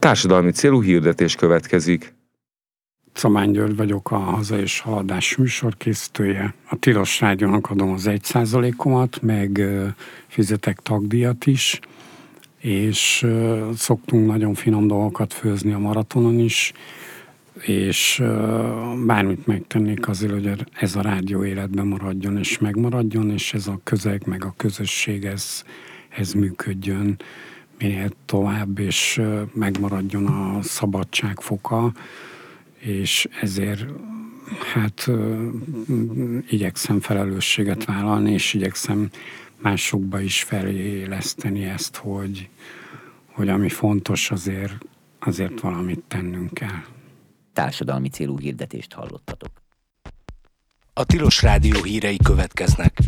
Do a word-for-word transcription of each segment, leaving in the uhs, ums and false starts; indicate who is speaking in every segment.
Speaker 1: Társadalmi célú hirdetés következik.
Speaker 2: Czomány György vagyok, a Haza és Haladás műsorkészítője. A Tilos Rádiónak adom az egy százalékomat, meg fizetek tagdíjat is, és szoktunk nagyon finom dolgokat főzni a maratonon is, és bármit megtennék azért, hogy ez a rádió életben maradjon és megmaradjon, és ez a közeg, meg a közösség, ez, ez működjön minél tovább, és megmaradjon a szabadság foka, és ezért hát igyekszem felelősséget vállalni, és igyekszem másokba is feléleszteni ezt, hogy, hogy ami fontos, azért, azért valamit tennünk kell.
Speaker 3: Társadalmi célú hirdetést hallottatok.
Speaker 4: A Tilos Rádió hírei következnek.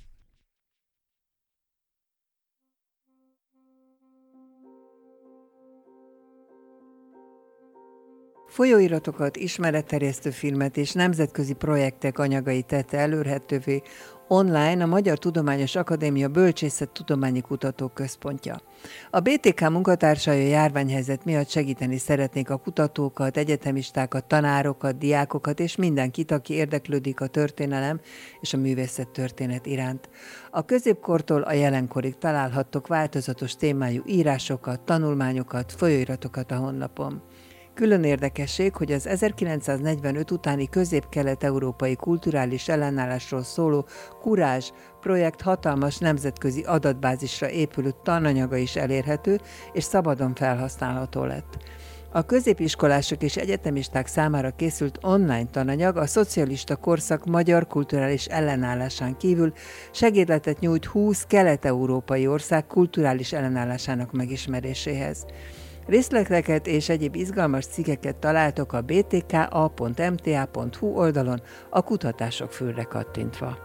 Speaker 5: Folyóiratokat, ismeretterjesztő filmet és nemzetközi projektek anyagait tette elérhetővé online a Magyar Tudományos Akadémia Bölcsészettudományi Kutatóközpontja. A bé té ká munkatársai a járványhelyzet miatt segíteni szeretnék a kutatókat, egyetemistákat, tanárokat, diákokat és mindenkit, aki érdeklődik a történelem és a művészettörténet iránt. A középkortól a jelenkorig találhattok változatos témájú írásokat, tanulmányokat, folyóiratokat a honlapon. Külön érdekesség, hogy az ezerkilencszáznegyvenöt utáni közép-kelet-európai kulturális ellenállásról szóló Kurázs projekt hatalmas nemzetközi adatbázisra épülő tananyaga is elérhető és szabadon felhasználható lett. A középiskolások és egyetemisták számára készült online tananyag a szocialista korszak magyar kulturális ellenállásán kívül segédletet nyújt húsz kelet-európai ország kulturális ellenállásának megismeréséhez. Részleteket és egyéb izgalmas cikkeket találtok a bé té ká á pont em té á pont hú oldalon a kutatások fülre kattintva.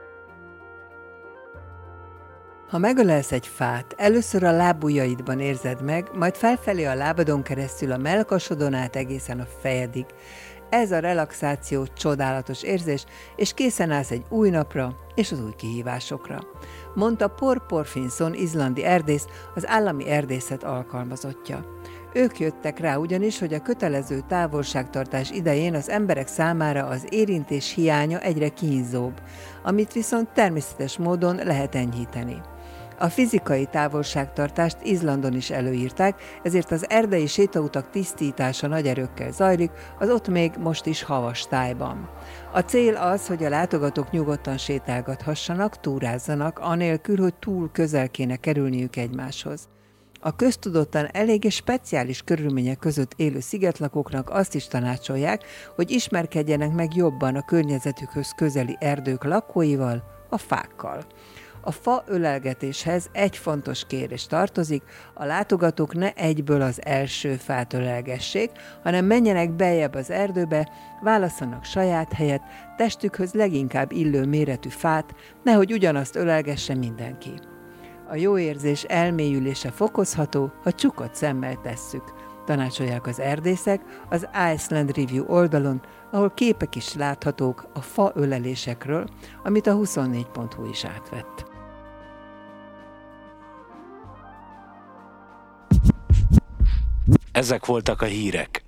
Speaker 5: Ha megölelsz egy fát, először a lábujjaidban érzed meg, majd felfelé a lábadon keresztül a mellkasodon át egészen a fejedig. Ez a relaxáció csodálatos érzés, és készen állsz egy új napra és az új kihívásokra, mondta Por Porfinson izlandi erdész, az állami erdészet alkalmazottja. Ők jöttek rá ugyanis, hogy a kötelező távolságtartás idején az emberek számára az érintés hiánya egyre kínzóbb, amit viszont természetes módon lehet enyhíteni. A fizikai távolságtartást Izlandon is előírták, ezért az erdei sétautak tisztítása nagy erőkkel zajlik, az ott még most is havas tájban. A cél az, hogy a látogatók nyugodtan sétálgathassanak, túrázzanak, anélkül, hogy túl közel kéne kerülniük egymáshoz. A köztudottan eléggé speciális körülmények között élő szigetlakóknak azt is tanácsolják, hogy ismerkedjenek meg jobban a környezetükhöz közeli erdők lakóival, a fákkal. A fa ölelgetéshez egy fontos kérés tartozik, a látogatók ne egyből az első fát ölelgessék, hanem menjenek beljebb az erdőbe, válasszanak saját helyet, testükhöz leginkább illő méretű fát, nehogy ugyanazt ölelgesse mindenki. A jó érzés elmélyülése fokozható, ha csukott szemmel tesszük, tanácsolják az erdészek az Iceland Review oldalon, ahol képek is láthatók a fa ölelésekről, amit a huszonnégy pont hú is átvett.
Speaker 4: Ezek voltak a hírek.